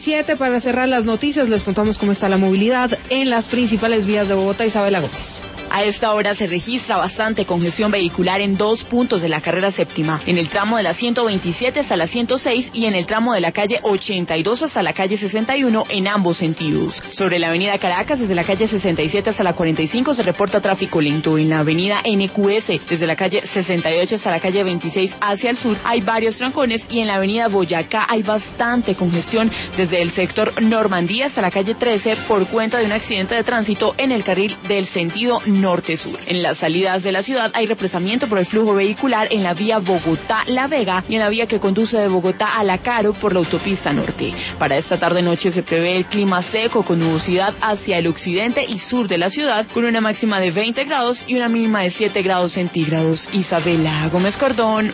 7:27. Para cerrar las noticias, les contamos cómo está la movilidad en las principales vías de Bogotá. Isabela Gómez. A esta hora se registra bastante congestión vehicular en 2 puntos de la carrera séptima, en el tramo de la 127 hasta la 106 y en el tramo de la calle 82 hasta la calle 61 en ambos sentidos. Sobre la avenida Caracas, desde la calle 67 hasta la 45 se reporta tráfico lento. En la avenida NQS, desde la calle 68 hasta la calle 26 hacia el sur, hay varios trancones y en la avenida Boyacá hay bastante congestión desde el sector Normandía hasta la calle 13 por cuenta de un accidente de tránsito en el carril del sentido norte-sur. En las salidas de la ciudad hay represamiento por el flujo vehicular en la vía Bogotá-La Vega y en la vía que conduce de Bogotá a La Caro por la autopista norte. Para esta tarde-noche se prevé el clima seco con nubosidad hacia el occidente y sur de la ciudad, con una máxima de 20 grados y una mínima de 7 grados centígrados. Isabela Gómez Cordón,